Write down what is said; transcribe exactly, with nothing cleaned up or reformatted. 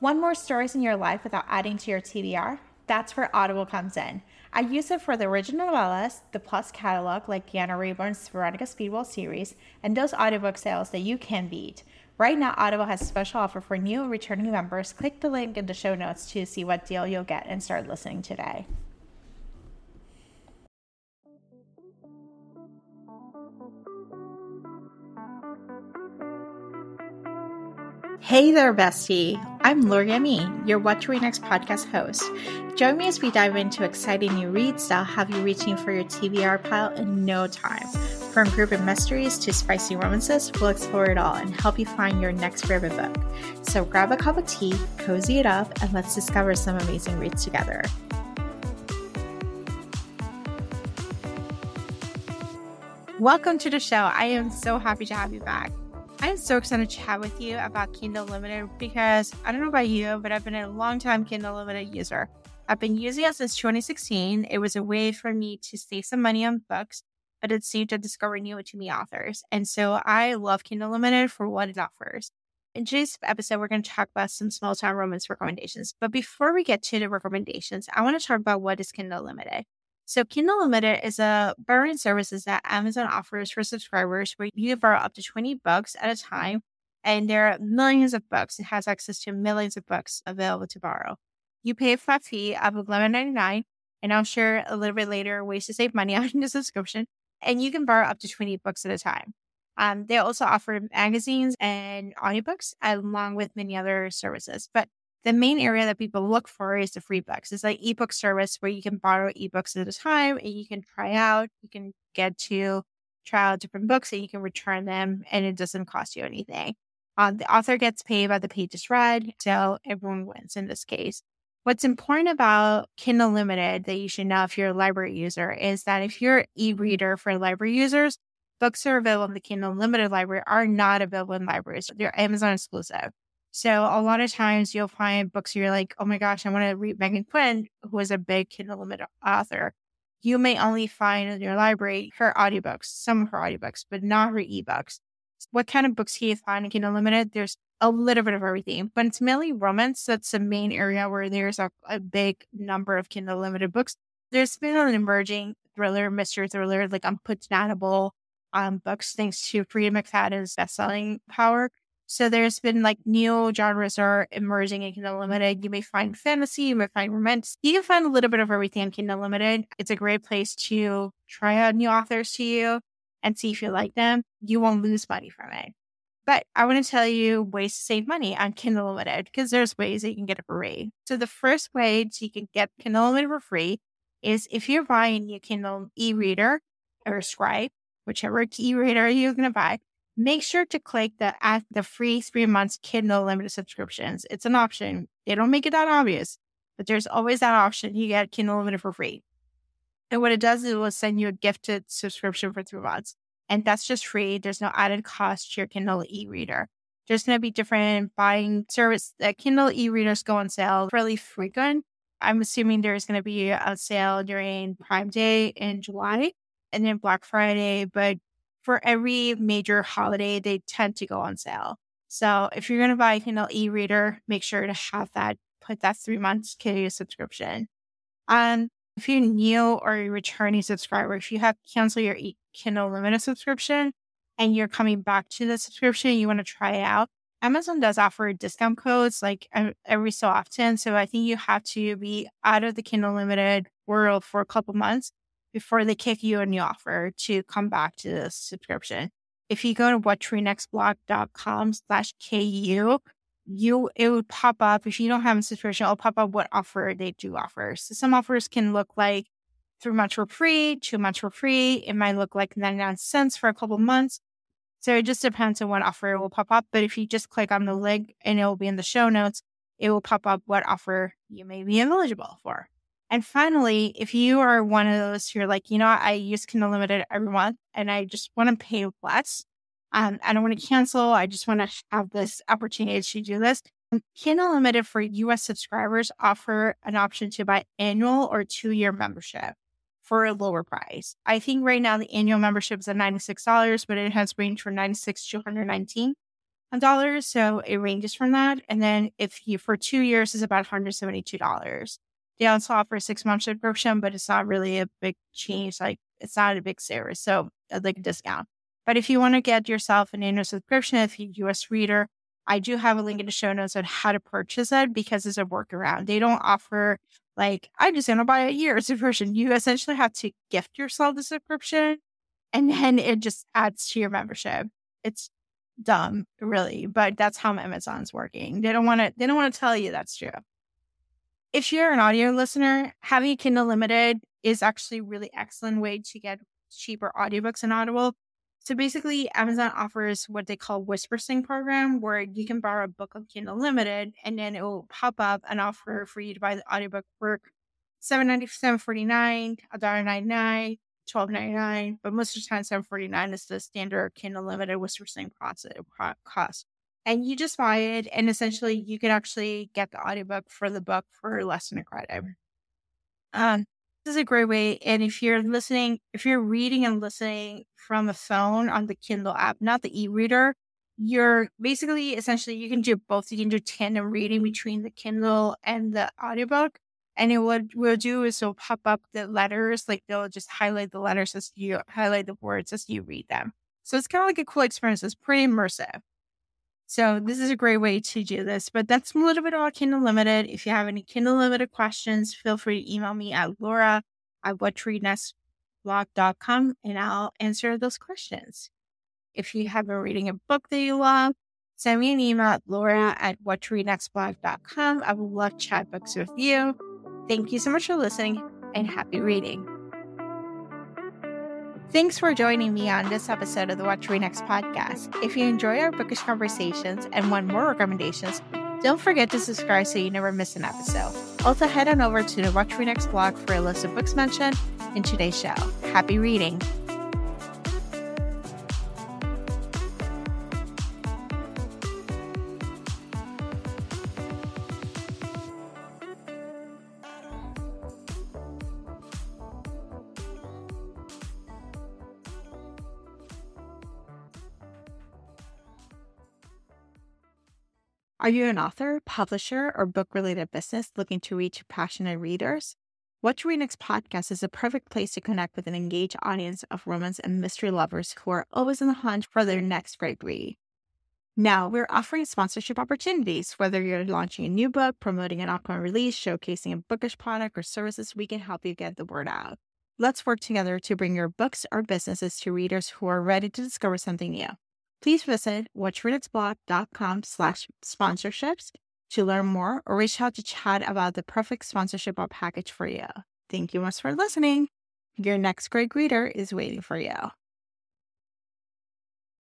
Want more stories in your life without adding to your T B R? That's where Audible comes in. I use it for the original novellas, the Plus catalog like Deanna Rayburn's Veronica Speedwell series, and those audiobook sales that you can beat. Right now, Audible has a special offer for new and returning members. Click the link in the show notes to see what deal you'll get and start listening today. Hey there, bestie. I'm Lori Ami, your What to Read Next podcast host. Join me as we dive into exciting new reads that'll have you reaching for your T B R pile in no time. From group mysteries to spicy romances, we'll explore it all and help you find your next favorite book. So grab a cup of tea, cozy it up, and let's discover some amazing reads together. Welcome to the show. I am so happy to have you back. I'm so excited to chat with you about Kindle Unlimited because I don't know about you, but I've been a long-time Kindle Unlimited user. I've been using it since twenty sixteen. It was a way for me to save some money on books, but it seemed to discover new to me authors. And so I love Kindle Unlimited for what it offers. In today's episode, we're going to talk about some small-time romance recommendations. But before we get to the recommendations, I want to talk about what is Kindle Unlimited. So Kindle Unlimited is a borrowing services that Amazon offers for subscribers where you can borrow up to twenty books at a time. And there are millions of books. It has access to millions of books available to borrow. You pay a flat fee of eleven ninety-nine, and I'll share a little bit later ways to save money on the subscription. And you can borrow up to twenty books at a time. Um, they also offer magazines and audiobooks along with many other services. But the main area that people look for is the free books. It's like ebook service where you can borrow ebooks at a time and you can try out, you can get to try out different books and you can return them and it doesn't cost you anything. Um, the author gets paid by the pages read, so everyone wins in this case. What's important about Kindle Unlimited that you should know if you're a library user is that if you're an e-reader for library users, books that are available in the Kindle Unlimited library are not available in libraries. They're Amazon exclusive. So a lot of times you'll find books you're like, oh my gosh, I want to read Megan Quinn, who is a big Kindle Unlimited author. You may only find in your library her audiobooks, some of her audiobooks, but not her ebooks. What kind of books can you find in Kindle Unlimited? There's a little bit of everything, but it's mainly romance. That's the main area where there's a, a big number of Kindle Unlimited books. There's been an emerging thriller, mystery thriller, like unputdownable um, books, thanks to Freida McFadden's best-selling power. So there's been like new genres are emerging in Kindle Unlimited. You may find fantasy, you may find romance. You can find a little bit of everything in Kindle Unlimited. It's a great place to try out new authors to you and see if you like them. You won't lose money from it. But I want to tell you ways to save money on Kindle Unlimited because there's ways that you can get it for free. So the first way so you can get Kindle Unlimited for free is if you're buying a Kindle e-reader or Scribe, whichever e-reader you're going to buy, make sure to click the at the free three months Kindle Unlimited subscriptions. It's an option. They don't make it that obvious, but there's always that option. You get Kindle Unlimited for free. And what it does is it will send you a gifted subscription for three months. And that's just free. There's no added cost to your Kindle e-reader. There's going to be different buying service. The Kindle e-readers go on sale fairly frequent. I'm assuming there's going to be a sale during Prime Day in July and then Black Friday, but for every major holiday, they tend to go on sale. So if you're going to buy a Kindle e-reader, make sure to have that, put that three months Kindle subscription. Um, if you're new or a returning subscriber, if you have canceled your e- Kindle Unlimited subscription and you're coming back to the subscription, you want to try it out, Amazon does offer discount codes like every so often. So I think you have to be out of the Kindle Unlimited world for a couple months before they kick you a new offer to come back to the subscription. If you go to whattoreadnextblog.com slash KU, you, it would pop up. If you don't have a subscription, it'll pop up what offer they do offer. So some offers can look like three months for free, two months for free. It might look like ninety-nine cents for a couple months. So it just depends on what offer will pop up. But if you just click on the link and it will be in the show notes, it will pop up what offer you may be eligible for. And finally, if you are one of those who are like, you know, I use Kindle Unlimited every month and I just want to pay less. Um, I don't want to cancel. I just want to have this opportunity to do this. Kindle Unlimited for U S subscribers offer an option to buy annual or two-year membership for a lower price. I think right now the annual membership is at ninety-six dollars, but it has ranged from ninety-six dollars to one hundred nineteen dollars. dollars. So it ranges from that. And then if you, for two years, is about one hundred seventy-two dollars. They also offer a six month subscription, but it's not really a big change. Like it's not a big service. So uh, like a discount. But if you want to get yourself an annual subscription, if you're a U S reader, I do have a link in the show notes on how to purchase it because it's a workaround. They don't offer like, I just want to buy a year subscription. You essentially have to gift yourself the subscription and then it just adds to your membership. It's dumb, really, but that's how Amazon's working. They don't want to, they don't want to tell you that's true. If you're an audio listener, having a Kindle Limited is actually a really excellent way to get cheaper audiobooks in Audible. So basically, Amazon offers what they call Whisper Sync program, where you can borrow a book on Kindle Limited, and then it will pop up an offer for you to buy the audiobook for seven ninety-nine, seven forty-nine, one ninety-nine, twelve ninety-nine. But most of the time, seven forty-nine is the standard Kindle Limited Whisper Sync cost. And you just buy it, and essentially, you can actually get the audiobook for the book for less than a credit. Um. This is a great way. And if you're listening, if you're reading and listening from a phone on the Kindle app, not the e-reader, you're basically, essentially, you can do both. You can do tandem reading between the Kindle and the audiobook. And it what we'll do is it'll pop up the letters, like they'll just highlight the letters as you highlight the words as you read them. So it's kind of like a cool experience. It's pretty immersive. So this is a great way to do this, but that's a little bit about Kindle Limited. If you have any Kindle Limited questions, feel free to email me at Laura at what to read next blog dot com and I'll answer those questions. If you have been reading a book that you love, send me an email at Laura at what to read next blog dot com. I would love to chat books with you. Thank you so much for listening and happy reading. Thanks for joining me on this episode of the What to Read Next podcast. If you enjoy our bookish conversations and want more recommendations, don't forget to subscribe so you never miss an episode. Also, head on over to the What to Read Next blog for a list of books mentioned in today's show. Happy reading! Are you an author, publisher, or book-related business looking to reach passionate readers? What to Read Next podcast is a perfect place to connect with an engaged audience of romance and mystery lovers who are always on the hunt for their next great read. Now, we're offering sponsorship opportunities. Whether you're launching a new book, promoting an upcoming release, showcasing a bookish product or services, we can help you get the word out. Let's work together to bring your books or businesses to readers who are ready to discover something new. Please visit what to read next blog dot com slash sponsorships to learn more or reach out to chat about the perfect sponsorship or package for you. Thank you much for listening. Your next great reader is waiting for you.